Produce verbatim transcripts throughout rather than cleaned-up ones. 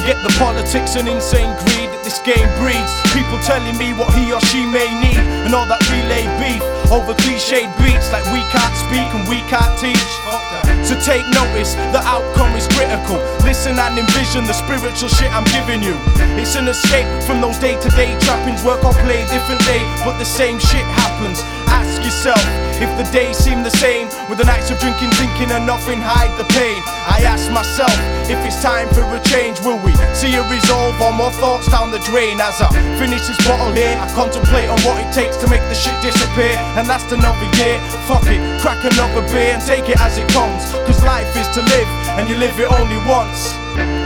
Forget the politics and insane greed that this game breeds. People telling me what he or she may need, and all that relay beef over cliched beats like we can't speak and we can't teach. So take notice, the outcome is critical. Listen and envision the spiritual shit I'm giving you. It's an escape from those day-to-day trappings. Work or play different day, but the same shit happens. Ask yourself if the days seem the same, with the nights of drinking, thinking and nothing hide the pain. I ask myself if it's time for a change. Will we see a resolve or more thoughts down the drain? As I finish this bottle here, I contemplate on what it takes to make the shit disappear. And last another year, fuck it, crack another beer and take it as it comes. Cause life is to live, and you live it only once.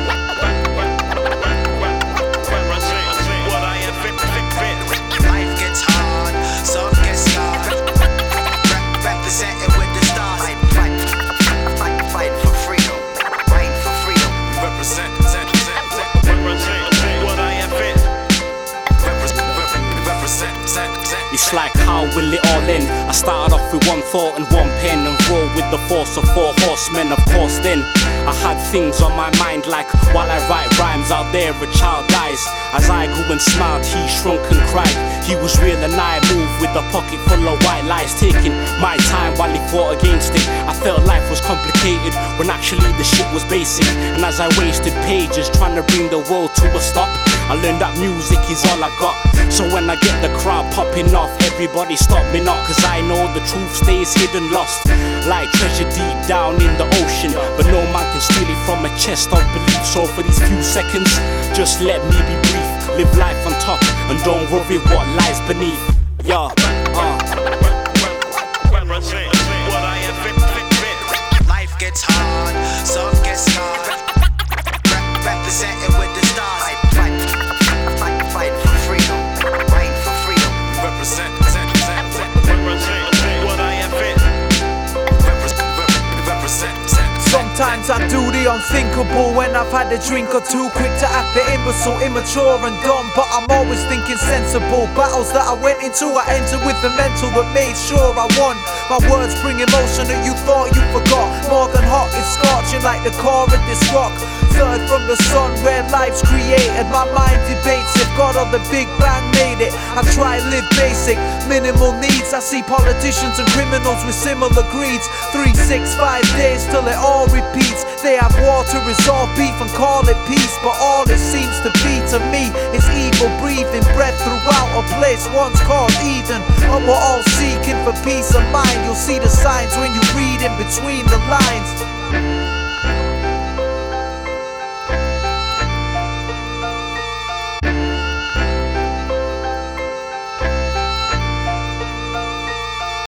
Life gets hard, some get scarred. Representing with the stars. Fight, fight, fight, fight for freedom. Fight for freedom. Represent, represent, represent what I have been. Represent, represent, represent. It's like, how will it all end? I started off with one thought and one pen, and rolled with the force of four horsemen. Of course then I had things on my mind, like while I write rhymes out there a child dies. As I grew and smiled, he shrunk and cried. He was real and I moved with a pocket full of white lies, taking my time while he fought against it. I felt life was complicated when actually the shit was basic. And as I wasted pages trying to bring the world to a stop, I learned that music is all I got. So when I get the crowd popping off, everybody stop me not, cause I know the truth stays hidden, lost like treasure deep down in the ocean. But no man can steal it from a chest of belief. So for these few seconds, just let me be brief. Live life on top and don't worry what lies beneath. Yeah, uh. Life gets hard, some get scarred. Representing with the stars. Fight, fight, fight, fight for freedom. Fight for freedom. Represent, represent, represent what I have been. Represent, represent, represent. Sometimes I do the unthinkable when I've had a drink or two. Quick to act the imbecile, immature and dumb, but I'm always thinking sensible. Battles that I went into, I entered with the mental that made sure I won. My words bring emotion that you thought you forgot. More than hot, it's scorching like the core of this rock. Third from the sun where life's created. My mind debates if God or the Big Bang made it. I try live basic, minimal needs. I see politicians and criminals with similar greeds. Three, six, five days till it all repeats. They have war to resolve beef and call it peace, but all it seems to be to me is evil breathing breath throughout a place once called Eden. And we're all seeking for peace of mind. You'll see the signs when you read in between the lines.